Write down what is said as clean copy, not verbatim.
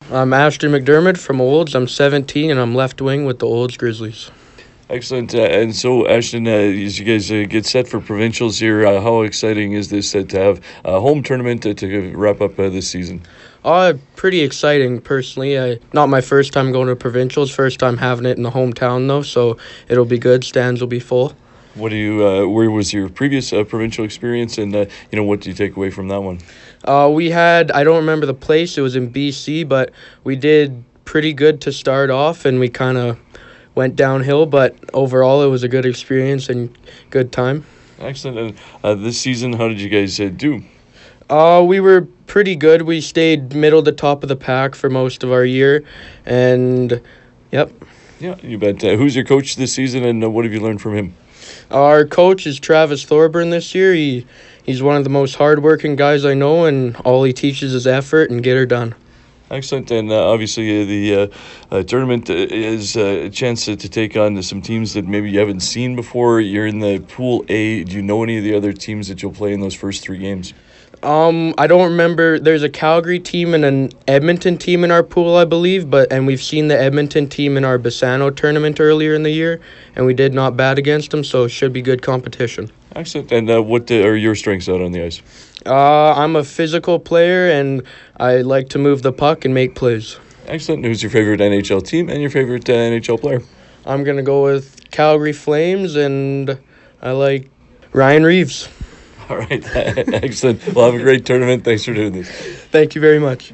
I'm Ashton McDermott from Olds. I'm 17 and I'm left wing with the Olds Grizzlies. Excellent. And so, Ashton, as you guys get set for provincials here, how exciting is this to have a home tournament to wrap up this season? Pretty exciting personally. Not my first time going to provincials, first time having it in the hometown though, so it'll be good. Stands will be full. What do you? Where was your previous provincial experience, and what do you take away from that one? I don't remember the place, it was in BC, but we did pretty good to start off and we kind of went downhill, but overall it was a good experience and good time. Excellent. And this season, how did you guys do? We were pretty good. We stayed middle to top of the pack for most of our year, and yep. Yeah, you bet. Who's your coach this season, and what have you learned from him? Our coach is Travis Thorburn this year. He's one of the most hardworking guys I know, and all he teaches is effort and get her done. Excellent, and obviously the tournament is a chance to take on some teams that maybe you haven't seen before. You're in the Pool A. Do you know any of the other teams that you'll play in those first 3 games? I don't remember. There's a Calgary team and an Edmonton team in our pool, I believe, and we've seen the Edmonton team in our Bassano tournament earlier in the year, and we did not bat against them, so it should be good competition. Excellent. And what are your strengths out on the ice? I'm a physical player, and I like to move the puck and make plays. Excellent. Who's your favorite NHL team and your favorite NHL player? I'm going to go with Calgary Flames, and I like Ryan Reeves. All right. Excellent. Well, have a great tournament. Thanks for doing this. Thank you very much.